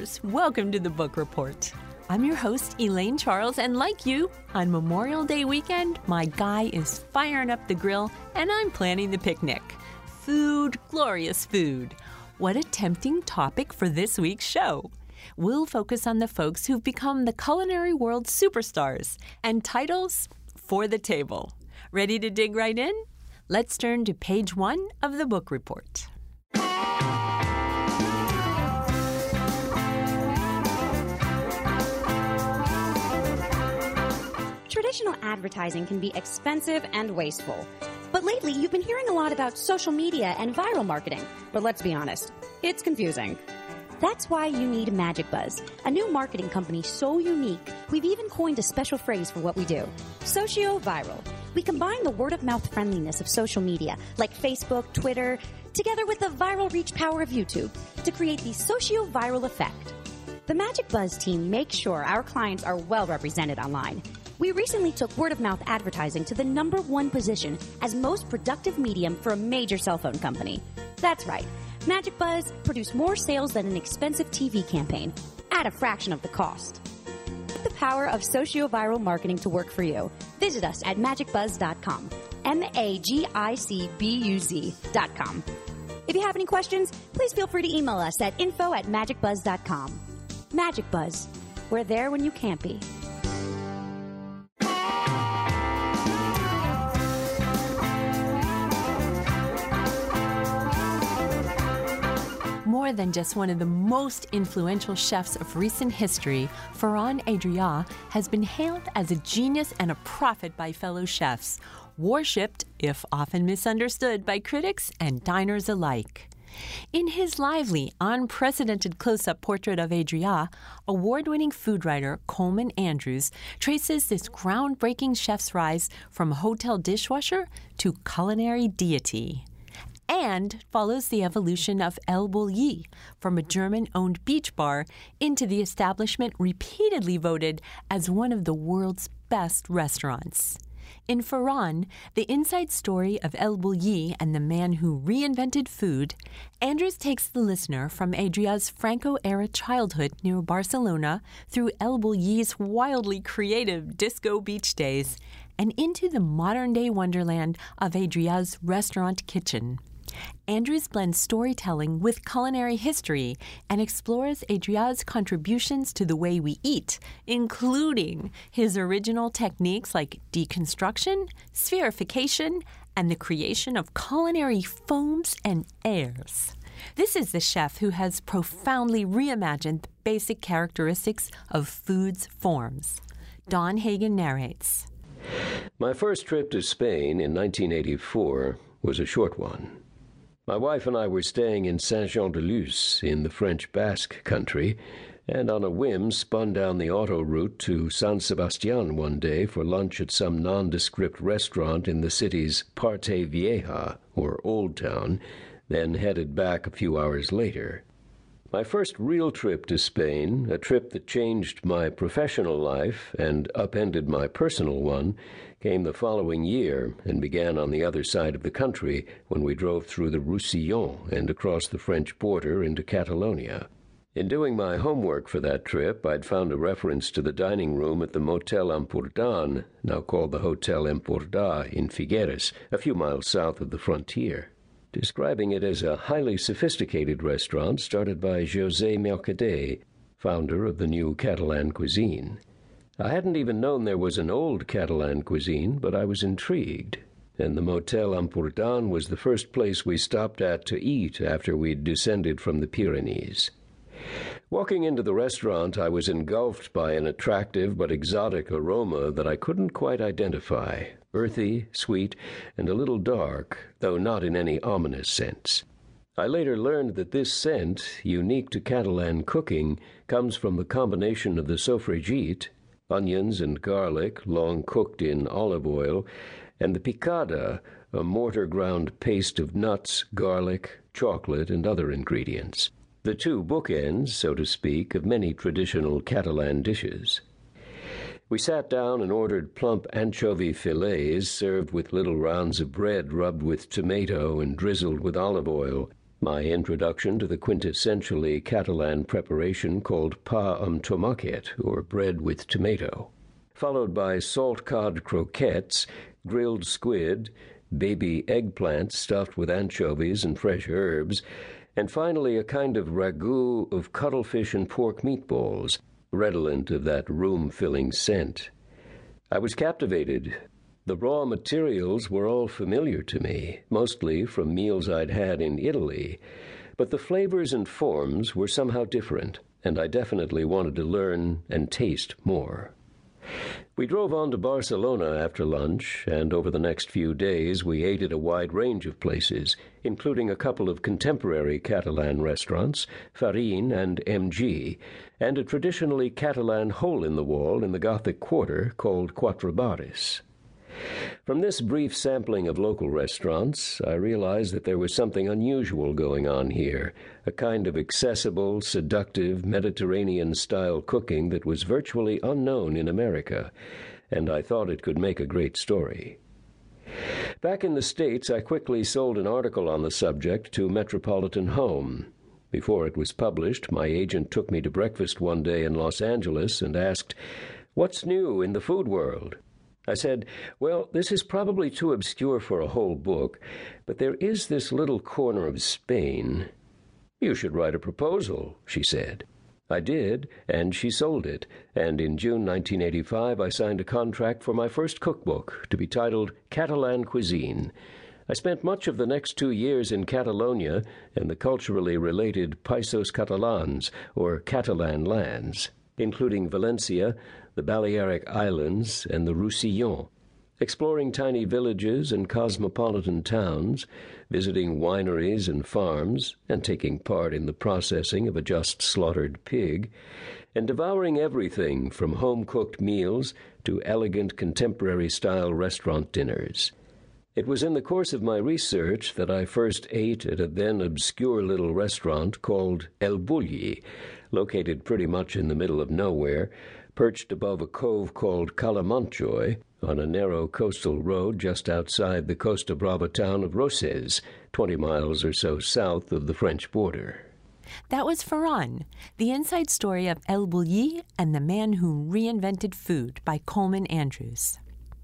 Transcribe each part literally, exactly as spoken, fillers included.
readers, welcome to the Book Report. I'm your host, Elaine Charles, and like you, on Memorial Day weekend, my guy is firing up the grill and I'm planning the picnic. Food, glorious food. What a tempting topic for this week's show. We'll focus on the folks who've become the culinary world superstars and titles for the table. Ready to dig right in? Let's turn to page one of the Book Report. Traditional advertising can be expensive and wasteful. But lately, you've been hearing a lot about social media and viral marketing. But let's be honest, it's confusing. That's why you need MagicBuzz, a new marketing company so unique, we've even coined a special phrase for what we do. Socio-viral. We combine the word-of-mouth friendliness of social media, like Facebook, Twitter, together with the viral reach power of YouTube, to create the socio-viral effect. The MagicBuzz team makes sure our clients are well represented online. We recently took word-of-mouth advertising to the number one position as most productive medium for a major cell phone company. That's right. MagicBuzz produced more sales than an expensive T V campaign at a fraction of the cost. Put the power of socio-viral marketing to work for you. Visit us at magic buzz dot com. M A G I C B U Z dot com. If you have any questions, please feel free to email us at info at magic buzz dot com. MagicBuzz. We're there when you can't be. More than just one of the most influential chefs of recent history, Ferran Adrià has been hailed as a genius and a prophet by fellow chefs, worshipped, if often misunderstood, by critics and diners alike. In his lively, unprecedented close-up portrait of Adrià, award-winning food writer Coleman Andrews traces this groundbreaking chef's rise from hotel dishwasher to culinary deity, and follows the evolution of El Bulli from a German-owned beach bar into the establishment repeatedly voted as one of the world's best restaurants. In Ferran, the inside story of El Bulli and the man who reinvented food, Andrews takes the listener from Adrià's Franco-era childhood near Barcelona through El Bulli's wildly creative disco beach days and into the modern-day wonderland of Adrià's restaurant kitchen. Andrews blends storytelling with culinary history and explores Adrià's contributions to the way we eat, including his original techniques like deconstruction, spherification, and the creation of culinary foams and airs. This is the chef who has profoundly reimagined the basic characteristics of food's forms. Don Hagen narrates. My first trip to Spain in nineteen eighty-four was a short one. My wife and I were staying in Saint-Jean-de-Luz in the French Basque country, and on a whim spun down the auto route to San Sebastián one day for lunch at some nondescript restaurant in the city's Parte Vieja, or Old Town, then headed back a few hours later. My first real trip to Spain, a trip that changed my professional life and upended my personal one, came the following year and began on the other side of the country when we drove through the Roussillon and across the French border into Catalonia. In doing my homework for that trip, I'd found a reference to the dining room at the Motel Empordà, now called the Hotel Empordà in Figueres, a few miles south of the frontier, describing it as a highly sophisticated restaurant started by José Mercader, founder of the new Catalan cuisine. I hadn't even known there was an old Catalan cuisine, but I was intrigued, and the Motel Empordà was the first place we stopped at to eat after we'd descended from the Pyrenees. Walking into the restaurant, I was engulfed by an attractive but exotic aroma that I couldn't quite identify. Earthy, sweet, and a little dark, though not in any ominous sense. I later learned that this scent, unique to Catalan cooking, comes from the combination of the sofregit, onions and garlic long cooked in olive oil, and the picada, a mortar-ground paste of nuts, garlic, chocolate, and other ingredients. The two bookends, so to speak, of many traditional Catalan dishes. We sat down and ordered plump anchovy fillets served with little rounds of bread rubbed with tomato and drizzled with olive oil. my introduction to the quintessentially Catalan preparation called pa amb tomàquet, or bread with tomato, followed by salt cod croquettes, grilled squid, baby eggplant stuffed with anchovies and fresh herbs, and finally a kind of ragout of cuttlefish and pork meatballs, redolent of that room-filling scent. I was captivated. The raw materials were all familiar to me, mostly from meals I'd had in Italy, but the flavors and forms were somehow different, and I definitely wanted to learn and taste more. We drove on to Barcelona after lunch, and over the next few days we ate at a wide range of places, including a couple of contemporary Catalan restaurants, Farin and M G, and a traditionally Catalan hole-in-the-wall in the Gothic Quarter called Quatre Barres. From this brief sampling of local restaurants, I realized that there was something unusual going on here, a kind of accessible, seductive, Mediterranean-style cooking that was virtually unknown in America, and I thought it could make a great story. Back in the States, I quickly sold an article on the subject to Metropolitan Home. Before it was published, my agent took me to breakfast one day in Los Angeles and asked, "What's new in the food world?" I said, "Well, this is probably too obscure for a whole book, but there is this little corner of Spain." "You should write a proposal," she said. I did, and she sold it, and in June nineteen eighty-five I signed a contract for my first cookbook to be titled Catalan Cuisine. I spent much of the next two years in Catalonia and the culturally related Països Catalans, or Catalan lands, including Valencia, the Balearic Islands, and the Roussillon, exploring tiny villages and cosmopolitan towns, visiting wineries and farms, and taking part in the processing of a just-slaughtered pig, and devouring everything from home-cooked meals to elegant contemporary-style restaurant dinners. It was in the course of my research that I first ate at a then obscure little restaurant called El Bulli, located pretty much in the middle of nowhere, perched above a cove called Cala Montjoy, on a narrow coastal road just outside the Costa Brava town of Roses, twenty miles or so south of the French border. That was Ferran, the inside story of El Bulli and the Man Who Reinvented Food by Coleman Andrews.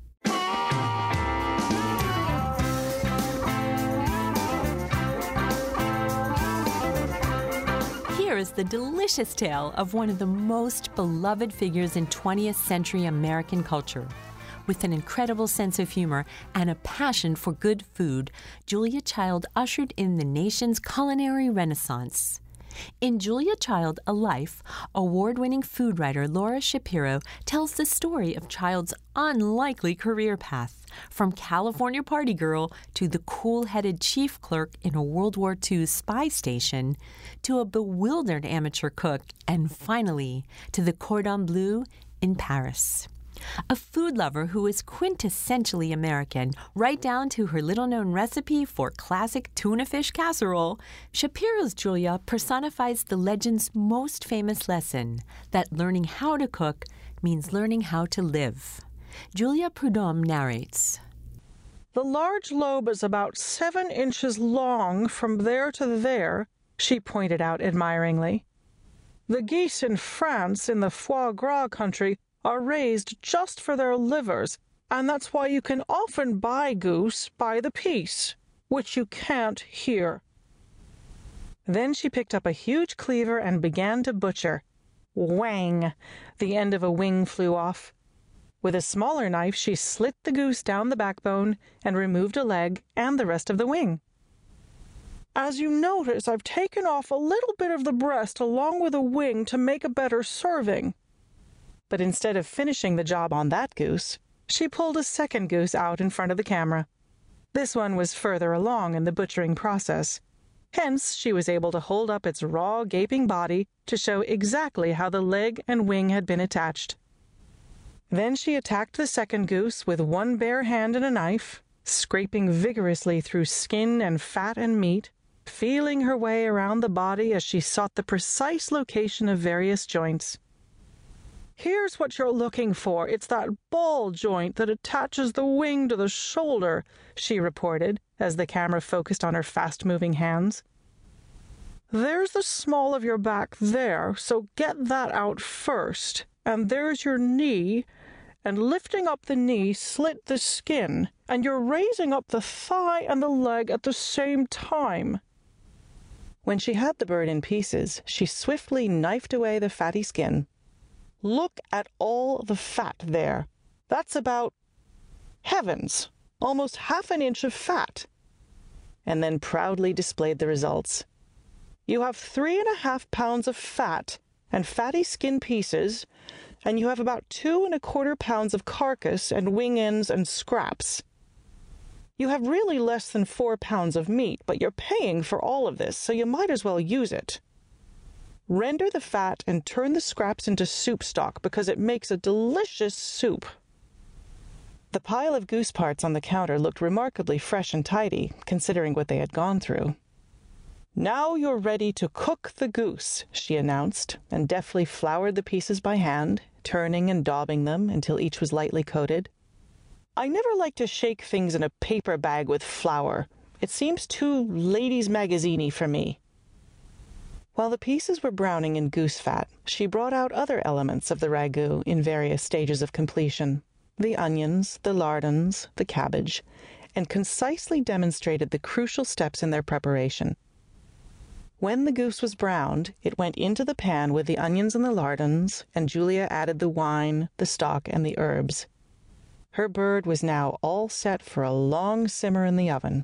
Here is the delicious tale of one of the most beloved figures in twentieth century American culture. With an incredible sense of humor and a passion for good food, Julia Child ushered in the nation's culinary renaissance. In Julia Child, A Life, award-winning food writer Laura Shapiro tells the story of Child's unlikely career path, from California party girl to the cool-headed chief clerk in a World War Two spy station, to a bewildered amateur cook, and finally to the Cordon Bleu in Paris. A food lover who is quintessentially American, right down to her little-known recipe for classic tuna fish casserole, Shapiro's Julia personifies the legend's most famous lesson, that learning how to cook means learning how to live. Julia Prudhomme narrates. "The large lobe is about seven inches long from there to there," she pointed out admiringly. "The geese in France, in the foie gras country, are raised just for their livers, and that's why you can often buy goose by the piece, which you can't here." Then she picked up a huge cleaver and began to butcher. Whang! The end of a wing flew off. With a smaller knife, she slit the goose down the backbone and removed a leg and the rest of the wing. "As you notice, I've taken off a little bit of the breast along with the wing to make a better serving." But instead of finishing the job on that goose, she pulled a second goose out in front of the camera. This one was further along in the butchering process. Hence, she was able to hold up its raw, gaping body to show exactly how the leg and wing had been attached. Then she attacked the second goose with one bare hand and a knife, scraping vigorously through skin and fat and meat, feeling her way around the body as she sought the precise location of various joints. "Here's what you're looking for. It's that ball joint that attaches the wing to the shoulder," she reported as the camera focused on her fast-moving hands. There's the small of your back there, so get that out first. And there's your knee, and lifting up the knee, slit the skin, and you're raising up the thigh and the leg at the same time." When she had the bird in pieces, she swiftly knifed away the fatty skin. "Look at all the fat there. That's about, heavens, almost half an inch of fat," and then proudly displayed the results. "You have three and a half pounds of fat and fatty skin pieces, and you have about two and a quarter pounds of carcass and wing ends and scraps. You have really less than four pounds of meat, but you're paying for all of this, so you might as well use it. Render the fat and turn the scraps into soup stock, because it makes a delicious soup." The pile of goose parts on the counter looked remarkably fresh and tidy, considering what they had gone through. "Now you're ready to cook the goose," she announced, and deftly floured the pieces by hand, turning and daubing them until each was lightly coated. "I never like to shake things in a paper bag with flour. It seems too ladies' magazine-y for me." While the pieces were browning in goose fat, she brought out other elements of the ragout in various stages of completion, the onions, the lardons, the cabbage, and concisely demonstrated the crucial steps in their preparation. When the goose was browned, it went into the pan with the onions and the lardons, and Julia added the wine, the stock, and the herbs. Her bird was now all set for a long simmer in the oven.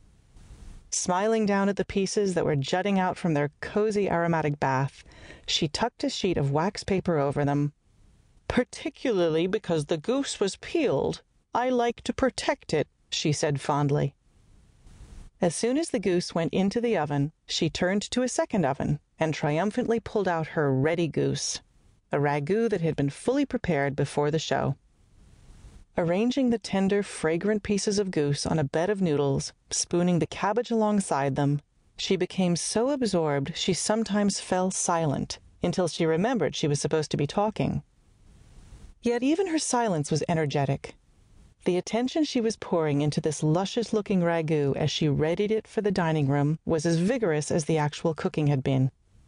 Smiling down at the pieces that were jutting out from their cozy aromatic bath, she tucked a sheet of wax paper over them. "Particularly because the goose was peeled, I like to protect it," she said fondly. As soon as the goose went into the oven, she turned to a second oven and triumphantly pulled out her ready goose, a ragout that had been fully prepared before the show. Arranging the tender, fragrant pieces of goose on a bed of noodles, spooning the cabbage alongside them, she became so absorbed she sometimes fell silent until she remembered she was supposed to be talking. Yet even her silence was energetic. The attention she was pouring into this luscious-looking ragout as she readied it for the dining room was as vigorous as the actual cooking had been.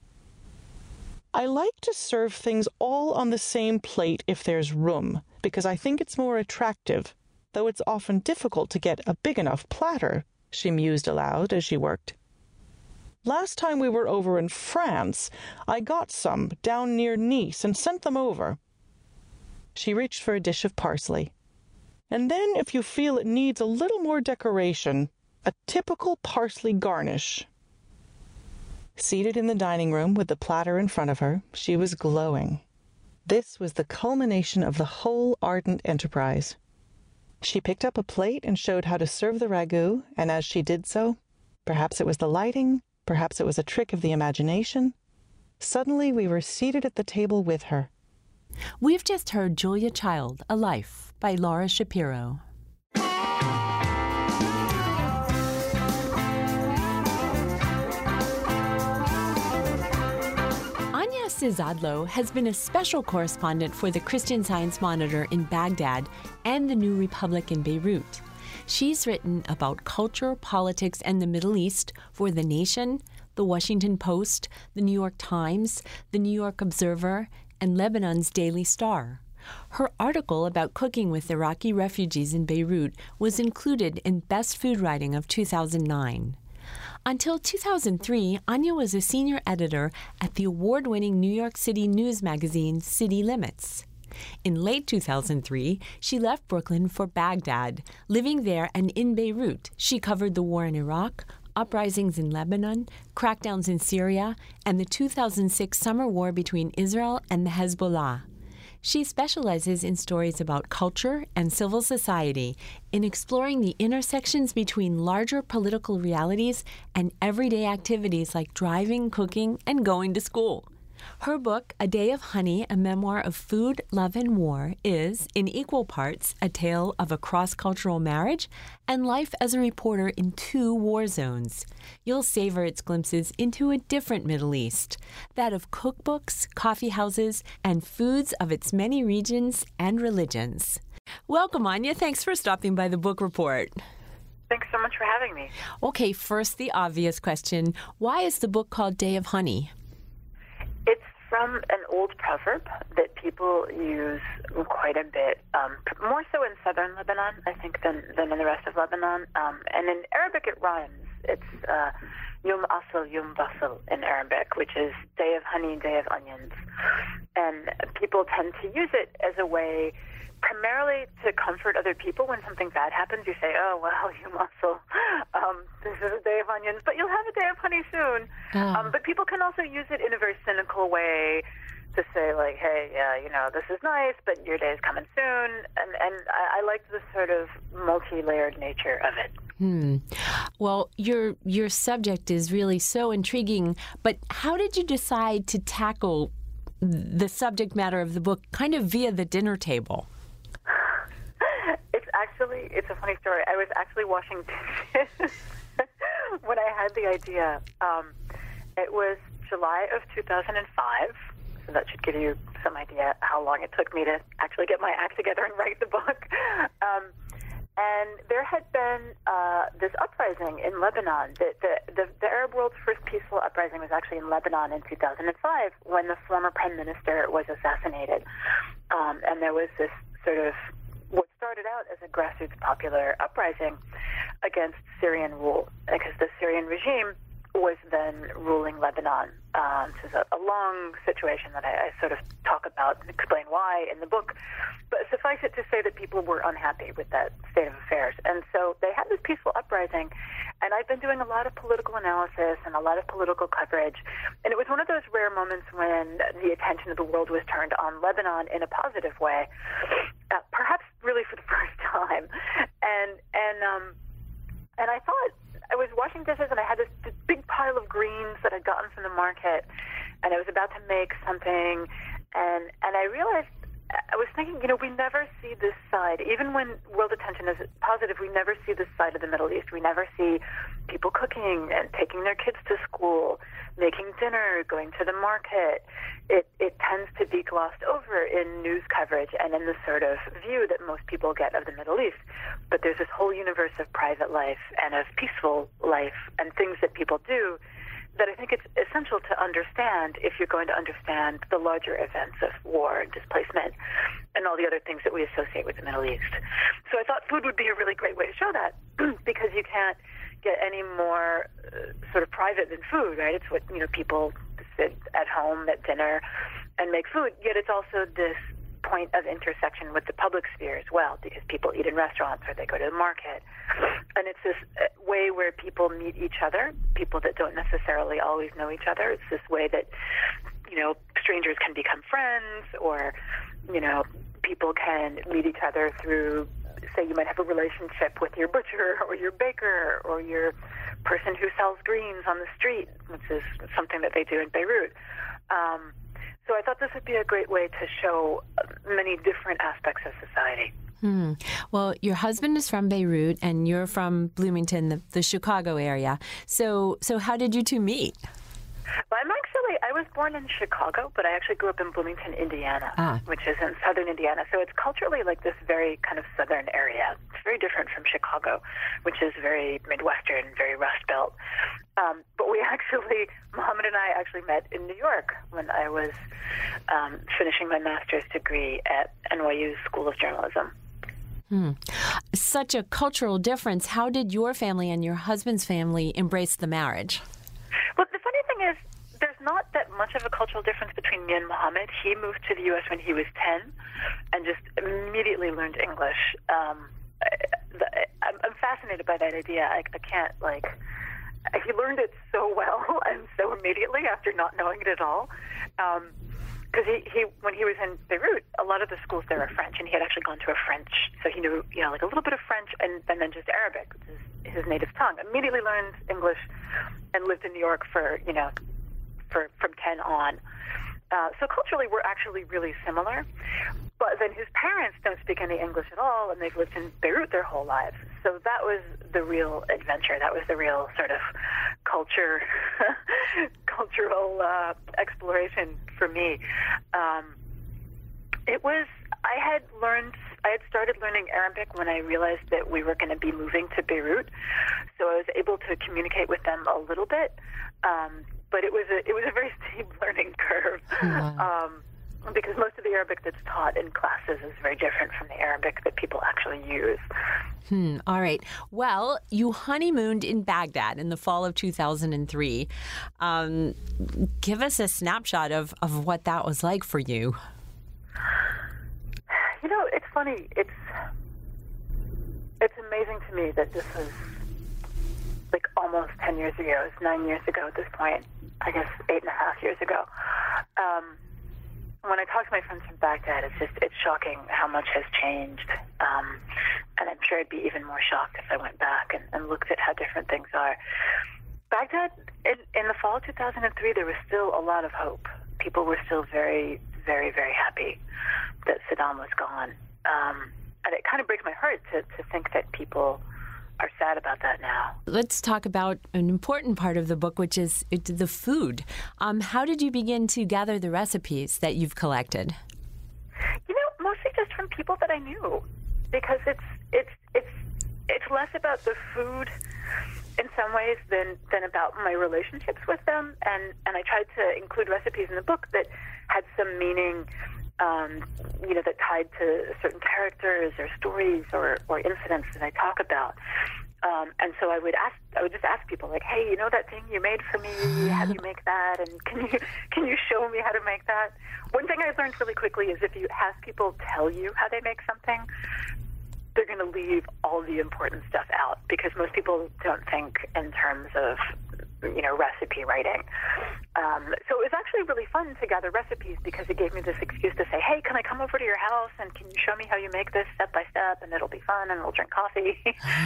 "I like to serve things all on the same plate if there's room, because I think it's more attractive, though it's often difficult to get a big enough platter," she mused aloud as she worked. "Last time we were over in France, I got some down near Nice and sent them over." She reached for a dish of parsley. "And then, if you feel it needs a little more decoration, a typical parsley garnish." Seated in the dining room with the platter in front of her, she was glowing. This was the culmination of the whole ardent enterprise. She picked up a plate and showed how to serve the ragout, and as she did so, perhaps it was the lighting, perhaps it was a trick of the imagination, suddenly we were seated at the table with her. We've just heard Julia Child, A Life, by Laura Shapiro. Anya Sizadlo has been a special correspondent for the Christian Science Monitor in Baghdad and the New Republic in Beirut. She's written about culture, politics, and the Middle East for The Nation, The Washington Post, The New York Times, The New York Observer, and Lebanon's Daily Star. Her article about cooking with Iraqi refugees in Beirut was included in Best Food Writing of two thousand nine. Until two thousand three, Anya was a senior editor at the award-winning New York City news magazine City Limits. In late two thousand three, she left Brooklyn for Baghdad. Living there and in Beirut, she covered the war in Iraq, uprisings in Lebanon, crackdowns in Syria, and the two thousand six summer war between Israel and the Hezbollah. She specializes in stories about culture and civil society, in exploring the intersections between larger political realities and everyday activities like driving, cooking, and going to school. Her book, A Day of Honey, a memoir of food, love, and war, is, in equal parts, a tale of a cross-cultural marriage and life as a reporter in two war zones. You'll savor its glimpses into a different Middle East, that of cookbooks, coffee houses, and foods of its many regions and religions. Welcome, Anya. Thanks for stopping by the Book Report. Thanks so much for having me. Okay, first the obvious question. Why is the book called Day of Honey? It's from an old proverb that people use quite a bit, um, more so in southern Lebanon, I think, than, than in the rest of Lebanon. Um, and in Arabic, it rhymes. It's uh, Yom Asal, Yom Basal in Arabic, which is day of honey, day of onions. And people tend to use it as a way primarily to comfort other people when something bad happens. You say, oh, well, you muscle. Um, this is a day of onions, but you'll have a day of honey soon. Oh. Um, but people can also use it in a very cynical way to say, like, hey, yeah, you know, this is nice, but your day is coming soon. And, and I, I like the sort of multi-layered nature of it. Hmm. Well, your your subject is really so intriguing, but how did you decide to tackle the subject matter of the book kind of via the dinner table? It's actually, it's a funny story. I was actually washing dishes when I had the idea. Um, it was July of two thousand five, so that should give you some idea how long it took me to actually get my act together and write the book. Um, and there had been uh, this uprising in Lebanon. The, the, the, the Arab world's first peaceful uprising was actually in Lebanon in two thousand five when the former prime minister was assassinated. Um, and there was this sort of what started out as a grassroots popular uprising against Syrian rule, because the Syrian regime was then ruling Lebanon. Um, this is a, a long situation that I, I sort of talk about and explain why in the book. But suffice it to say that people were unhappy with that state of affairs. And so they had this peaceful uprising, and I've been doing a lot of political analysis and a lot of political coverage. And it was one of those rare moments when the attention of the world was turned on Lebanon in a positive way, uh, perhaps really for the first time. And, and, um, and I thought, I was washing dishes and I had this, this big pile of greens that I'd gotten from the market, and I was about to make something, and and I realized, I was thinking, you know, we never see this side. Even when world attention is positive, we never see this side of the Middle East. We never see people cooking and taking their kids to school, making dinner, going to the market. It it tends to be glossed over in news coverage and in the sort of view that most people get of the Middle East. But there's this whole universe of private life and of peaceful life and things that people do that I think it's essential to understand if you're going to understand the larger events of war and displacement and all the other things that we associate with the Middle East. So I thought food would be a really great way to show that because you can't get any more uh, sort of private than food, right? It's what, you know, people sit at home at dinner and make food, yet it's also this point of intersection with the public sphere as well, because people eat in restaurants or they go to the market. And it's this way where people meet each other, people that don't necessarily always know each other. It's this way that, you know, strangers can become friends, or, you know, people can meet each other through, say, you might have a relationship with your butcher or your baker or your person who sells greens on the street, which is something that they do in Beirut. Um, So I thought this would be a great way to show many different aspects of society. Hmm. Well, your husband is from Beirut, and you're from Bloomington, the, the Chicago area. So, so how did you two meet? Well, I'm actually, I was born in Chicago, but I actually grew up in Bloomington, Indiana, ah. which is in southern Indiana. So it's culturally like this very kind of southern area. It's very different from Chicago, which is very Midwestern, very Rust Belt. Um, but we actually, Mohammed and I actually met in New York when I was um, finishing my master's degree at N Y U School of Journalism. Hmm. Such a cultural difference. How did your family and your husband's family embrace the marriage? Well, the funny thing is, there's not that much of a cultural difference between me and Mohammed. He moved to the U S when he was ten and just immediately learned English. Um, I, the, I'm, I'm fascinated by that idea. I, I can't, like... He learned it so well and so immediately after not knowing it at all. Because um, he, he, when he was in Beirut, a lot of the schools there are French, and he had actually gone to a French, so he knew, you know, like a little bit of French and, and then just Arabic, which is his native tongue. Immediately learned English and lived in New York for, you know, for from ten on. Uh, so culturally, we're actually really similar. But then his parents don't speak any English at all, and they've lived in Beirut their whole lives. So that was the real adventure. That was the real sort of culture, cultural uh, exploration for me. Um, it was, I had learned I had started learning Arabic when I realized that we were going to be moving to Beirut, so I was able to communicate with them a little bit, um, but it was a it was a very steep learning curve. Wow. Um, because most of the Arabic that's taught in classes is very different from the Arabic that people actually use. Hmm. All right. Well, you honeymooned in Baghdad in the fall of two thousand three. Um, give us a snapshot of, of what that was like for you. You know, it's funny. It's it's amazing to me that this was like almost ten years ago. It's nine years ago at this point. I guess eight and a half years ago. Um, when I talk to my friends from Baghdad, it's just it's shocking how much has changed. Um, and I'm sure I'd be even more shocked if I went back and, and looked at how different things are. Baghdad, in, in the fall of two thousand three, there was still a lot of hope. People were still very, very, very happy that Saddam was gone. Um, and it kind of breaks my heart to, to think that people are sad about that now. Let's talk about an important part of the book, which is the food. Um, how did you begin to gather the recipes that you've collected? You know, mostly just from people that I knew, because it's it's it's it's less about the food in some ways than, than about my relationships with them. And, and I tried to include recipes in the book that had some meaning, um, you know, that tied to certain characters or stories or, or incidents that I talk about. Um, and so I would ask, I would just ask people like, hey, you know that thing you made for me? How do you make that? And can you can you show me how to make that? One thing I learned really quickly is if you have people tell you how they make something, they're going to leave all the important stuff out, because most people don't think in terms of, you know, recipe writing. Um, so it was actually really fun to gather recipes, because it gave me this excuse to say, hey, can I come over to your house and can you show me how you make this step by step, and it'll be fun and we'll drink coffee.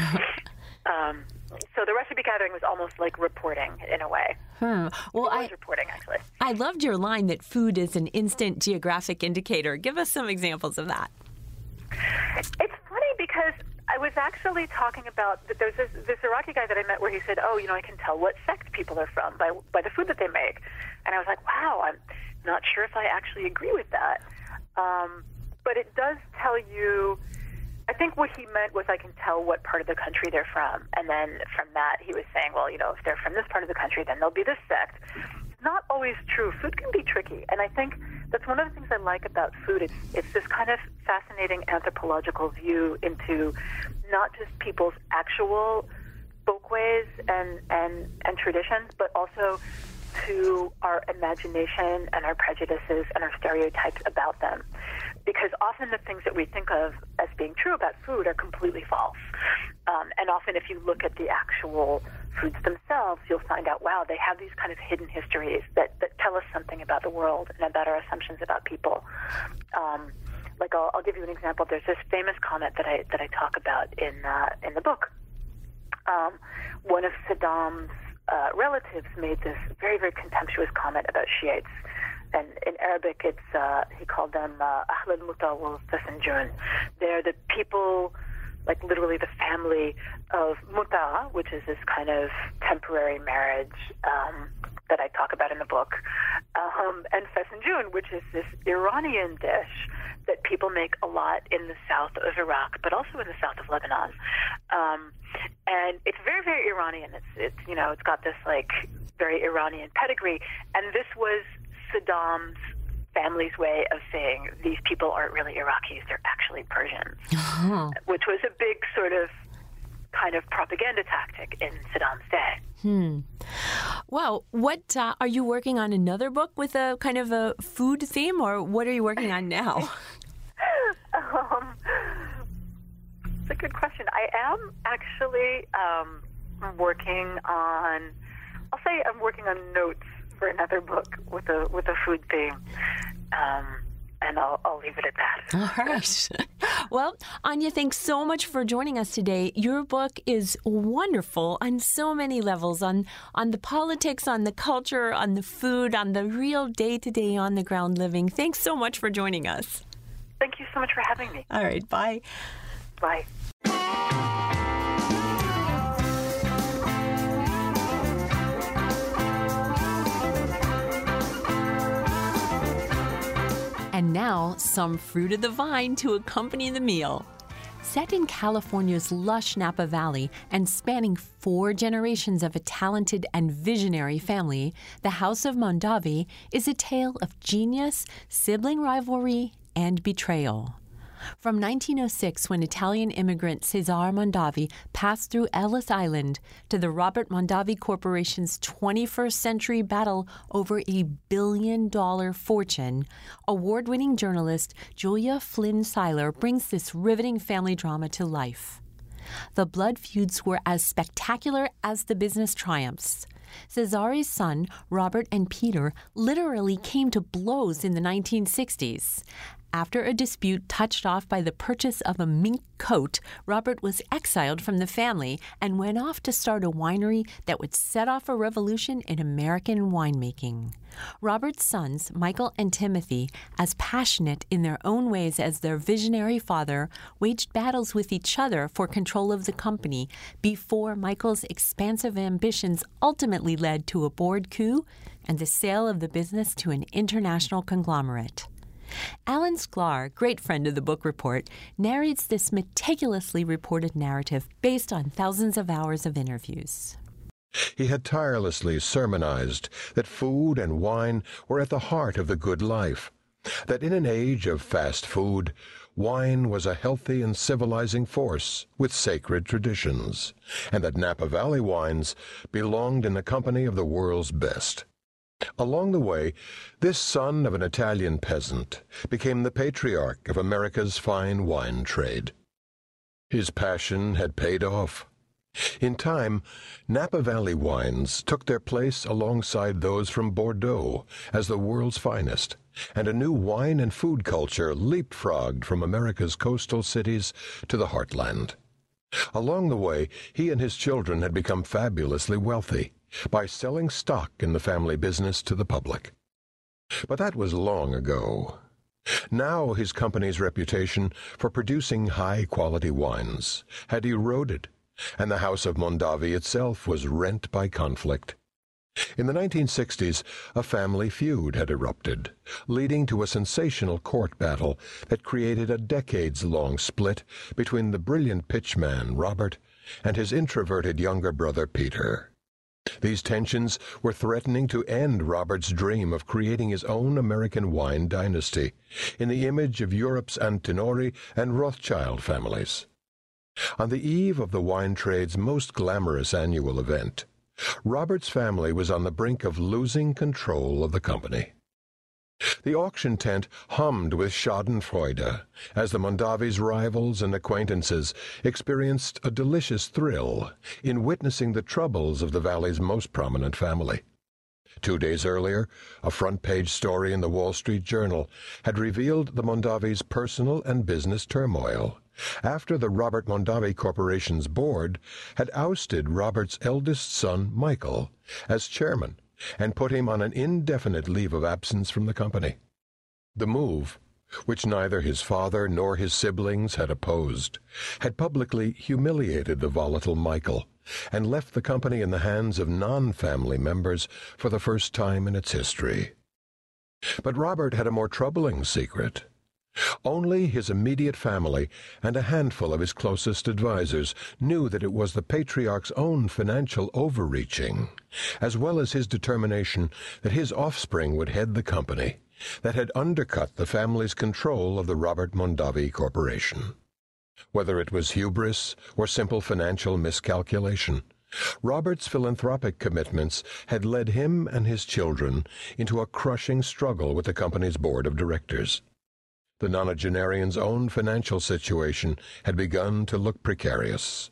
um, so the recipe gathering was almost like reporting in a way. Hmm. Well, it was I, reporting, actually. I loved your line that food is an instant geographic indicator. Give us some examples of that. It's funny because I was actually talking about, there's this, this Iraqi guy that I met where he said, oh, you know, I can tell what sect people are from by by the food that they make. And I was like, wow, I'm not sure if I actually agree with that. Um, but it does tell you, I think what he meant was I can tell what part of the country they're from. And then from that, he was saying, well, you know, if they're from this part of the country, then they'll be this sect. It's not always true. Food can be tricky. And I think that's one of the things I like about food. It's, it's this kind of fascinating anthropological view into not just people's actual folkways and, and, and traditions, but also to our imagination and our prejudices and our stereotypes about them. Because often the things that we think of as being true about food are completely false. Um, and often if you look at the actual foods themselves, you'll find out, wow, they have these kind of hidden histories that, that tell us something about the world and about our assumptions about people. Um, like I'll, I'll give you an example. There's this famous comment that I that I talk about in uh, in the book. Um, one of Saddam's uh, relatives made this very, very contemptuous comment about Shiites. And in Arabic, it's uh, he called them Ahl al-Muta wal Fasanjun. They're the people, like literally the family of Muta, which is this kind of temporary marriage um, that I talk about in the book, um, and Fasanjun, which is this Iranian dish that people make a lot in the south of Iraq, but also in the south of Lebanon. Um, and it's very, very Iranian. It's, it's, you know, it's got this like very Iranian pedigree. And this was Saddam's family's way of saying these people aren't really Iraqis, they're actually Persians, uh-huh. which was a big sort of kind of propaganda tactic in Saddam's day. Hmm. Well, what uh, are you working on another book with a kind of a food theme, or what are you working on now? um, it's a good question. I am actually um, working on, I'll say I'm working on notes for another book with a with a food theme, um, and I'll, I'll leave it at that. All right. Well, Anya, thanks so much for joining us today. Your book is wonderful on so many levels, on on the politics, on the culture, on the food, on the real day-to-day, on-the-ground living. Thanks so much for joining us. Thank you so much for having me. All right. Bye. Bye. And now, some fruit of the vine to accompany the meal. Set in California's lush Napa Valley and spanning four generations of a talented and visionary family, the House of Mondavi is a tale of genius, sibling rivalry, and betrayal. From nineteen oh six, when Italian immigrant Cesare Mondavi passed through Ellis Island, to the Robert Mondavi Corporation's twenty-first century battle over a billion-dollar fortune, award-winning journalist Julia Flynn Seiler brings this riveting family drama to life. The blood feuds were as spectacular as the business triumphs. Cesare's son, Robert and Peter, literally came to blows in the nineteen sixties. After a dispute touched off by the purchase of a mink coat, Robert was exiled from the family and went off to start a winery that would set off a revolution in American winemaking. Robert's sons, Michael and Timothy, as passionate in their own ways as their visionary father, waged battles with each other for control of the company before Michael's expansive ambitions ultimately led to a board coup and the sale of the business to an international conglomerate. Alan Sklar, great friend of the book report, narrates this meticulously reported narrative based on thousands of hours of interviews. He had tirelessly sermonized that food and wine were at the heart of the good life, that in an age of fast food, wine was a healthy and civilizing force with sacred traditions, and that Napa Valley wines belonged in the company of the world's best. Along the way, this son of an Italian peasant became the patriarch of America's fine wine trade. His passion had paid off. In time, Napa Valley wines took their place alongside those from Bordeaux as the world's finest, and a new wine and food culture leapfrogged from America's coastal cities to the heartland. Along the way, he and his children had become fabulously wealthy by selling stock in the family business to the public. But that was long ago. Now his company's reputation for producing high-quality wines had eroded, and the House of Mondavi itself was rent by conflict. In the nineteen sixties, a family feud had erupted, leading to a sensational court battle that created a decades-long split between the brilliant pitchman Robert and his introverted younger brother Peter. These tensions were threatening to end Robert's dream of creating his own American wine dynasty in the image of Europe's Antinori and Rothschild families. On the eve of the wine trade's most glamorous annual event, Robert's family was on the brink of losing control of the company. The auction tent hummed with schadenfreude as the Mondavi's rivals and acquaintances experienced a delicious thrill in witnessing the troubles of the valley's most prominent family. Two days earlier, a front-page story in the Wall Street Journal had revealed the Mondavi's personal and business turmoil after the Robert Mondavi Corporation's board had ousted Robert's eldest son, Michael, as chairman and put him on an indefinite leave of absence from the company. The move, which neither his father nor his siblings had opposed, had publicly humiliated the volatile Michael and left the company in the hands of non-family members for the first time in its history. But Robert had a more troubling secret. Only his immediate family and a handful of his closest advisers knew that it was the patriarch's own financial overreaching, as well as his determination that his offspring would head the company, that had undercut the family's control of the Robert Mondavi Corporation. Whether it was hubris or simple financial miscalculation, Robert's philanthropic commitments had led him and his children into a crushing struggle with the company's board of directors. The nonagenarian's own financial situation had begun to look precarious.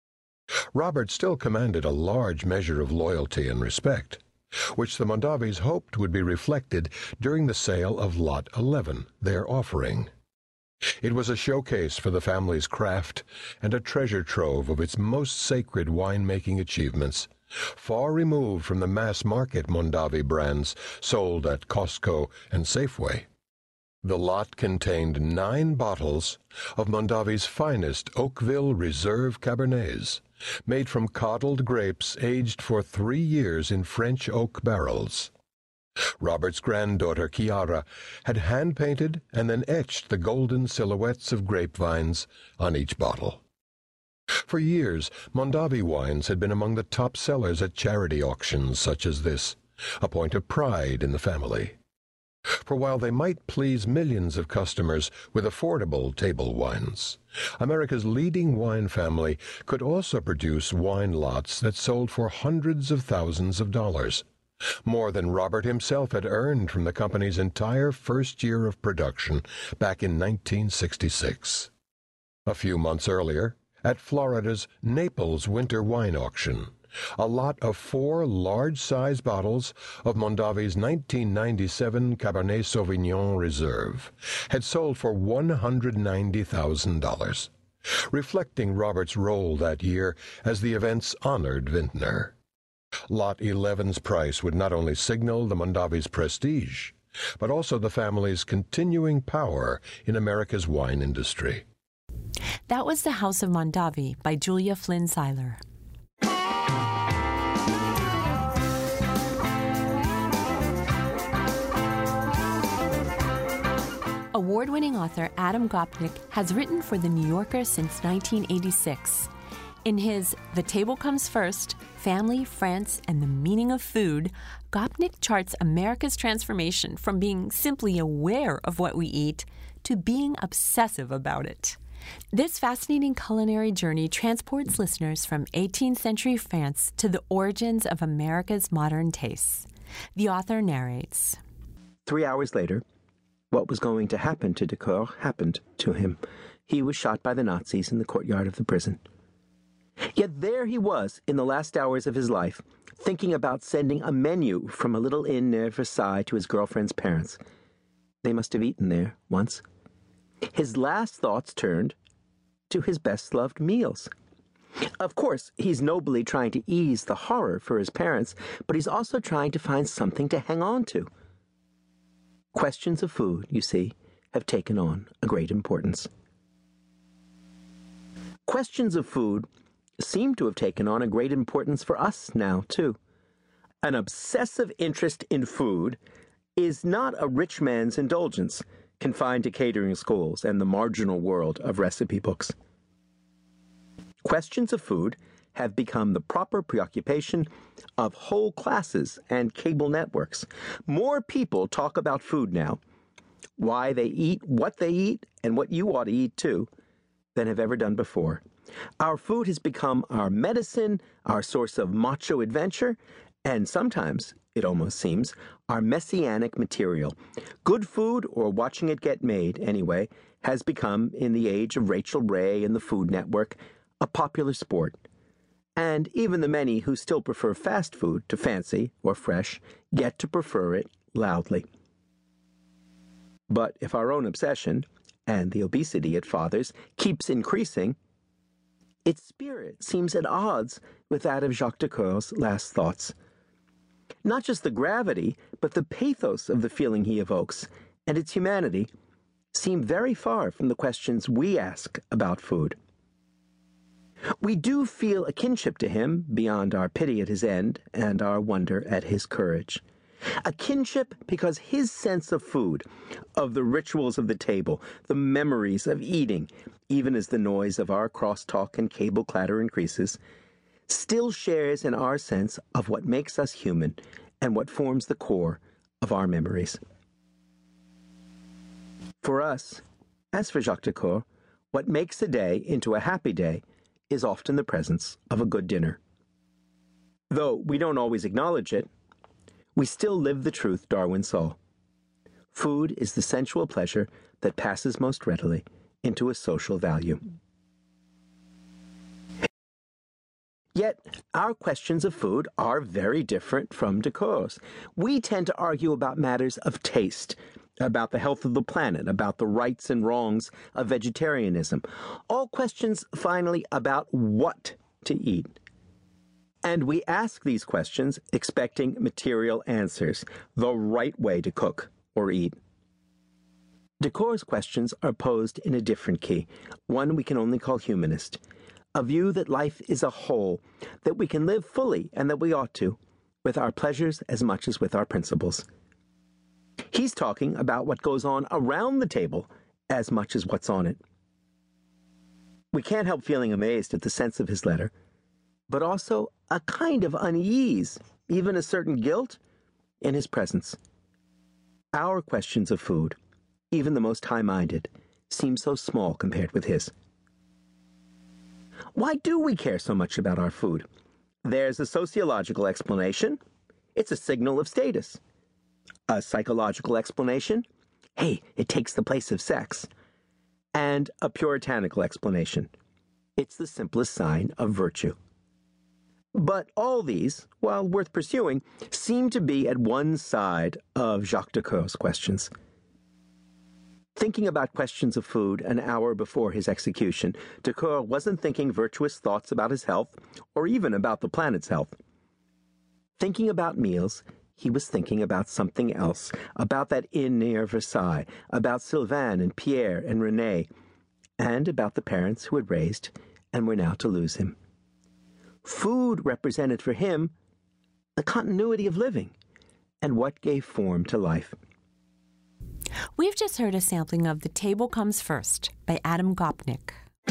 Robert still commanded a large measure of loyalty and respect, which the Mondavis hoped would be reflected during the sale of Lot eleven, their offering. It was a showcase for the family's craft and a treasure trove of its most sacred winemaking achievements, far removed from the mass-market Mondavi brands sold at Costco and Safeway. The lot contained nine bottles of Mondavi's finest Oakville Reserve Cabernets, made from coddled grapes aged for three years in French oak barrels. Robert's granddaughter, Chiara, had hand-painted and then etched the golden silhouettes of grapevines on each bottle. For years, Mondavi wines had been among the top sellers at charity auctions such as this, a point of pride in the family. For while they might please millions of customers with affordable table wines, America's leading wine family could also produce wine lots that sold for hundreds of thousands of dollars, more than Robert himself had earned from the company's entire first year of production back in nineteen sixty-six. A few months earlier, at Florida's Naples Winter Wine Auction, a lot of four large-size bottles of Mondavi's nineteen ninety-seven Cabernet Sauvignon Reserve had sold for one hundred ninety thousand dollars, reflecting Robert's role that year as the event's honored vintner. Lot eleven's price would not only signal the Mondavi's prestige, but also the family's continuing power in America's wine industry. That was The House of Mondavi by Julia Flynn Seiler. Award-winning author Adam Gopnik has written for The New Yorker since nineteen eighty-six. In his The Table Comes First, Family, France, and the Meaning of Food, Gopnik charts America's transformation from being simply aware of what we eat to being obsessive about it. This fascinating culinary journey transports listeners from eighteenth century France to the origins of America's modern tastes. The author narrates. Three hours later, what was going to happen to Decour happened to him. He was shot by the Nazis in the courtyard of the prison. Yet there he was, in the last hours of his life, thinking about sending a menu from a little inn near Versailles to his girlfriend's parents. They must have eaten there once. His last thoughts turned to his best-loved meals. Of course, he's nobly trying to ease the horror for his parents, but he's also trying to find something to hang on to. Questions of food, you see, have taken on a great importance. Questions of food seem to have taken on a great importance for us now, too. An obsessive interest in food is not a rich man's indulgence, confined to catering schools and the marginal world of recipe books. Questions of food have become the proper preoccupation of whole classes and cable networks. More people talk about food now, why they eat, what they eat, and what you ought to eat too, than have ever done before. Our food has become our medicine, our source of macho adventure, and sometimes, it almost seems, our messianic material. Good food, or watching it get made anyway, has become, in the age of Rachel Ray and the Food Network, a popular sport. And even the many who still prefer fast food to fancy or fresh get to prefer it loudly. But if our own obsession, and the obesity it fathers, keeps increasing, its spirit seems at odds with that of Jacques Decour's last thoughts. Not just the gravity, but the pathos of the feeling he evokes, and its humanity, seem very far from the questions we ask about food. We do feel a kinship to him beyond our pity at his end and our wonder at his courage. A kinship because his sense of food, of the rituals of the table, the memories of eating, even as the noise of our crosstalk and cable clatter increases, still shares in our sense of what makes us human and what forms the core of our memories. For us, as for Jacques Decour, what makes a day into a happy day is often the presence of a good dinner. Though we don't always acknowledge it, we still live the truth Darwin saw. Food is the sensual pleasure that passes most readily into a social value. Yet, our questions of food are very different from Decour's. We tend to argue about matters of taste, about the health of the planet, about the rights and wrongs of vegetarianism. All questions, finally, about what to eat. And we ask these questions expecting material answers, the right way to cook or eat. Decour's questions are posed in a different key, one we can only call humanist, a view that life is a whole, that we can live fully and that we ought to, with our pleasures as much as with our principles, He's talking about what goes on around the table as much as what's on it. We can't help feeling amazed at the sense of his letter, but also a kind of unease, even a certain guilt, in his presence. Our questions of food, even the most high-minded, seem so small compared with his. Why do we care so much about our food? There's a sociological explanation. It's a signal of status. A psychological explanation. Hey, it takes the place of sex. And a puritanical explanation. It's the simplest sign of virtue. But all these, while worth pursuing, seem to be at one side of Jacques Decoeur's questions. Thinking about questions of food an hour before his execution, Decoeur wasn't thinking virtuous thoughts about his health, or even about the planet's health. Thinking about meals, he was thinking about something else, about that inn near Versailles, about Sylvain and Pierre and René, and about the parents who had raised and were now to lose him. Food represented for him the continuity of living and what gave form to life. We've just heard a sampling of The Table Comes First by Adam Gopnik.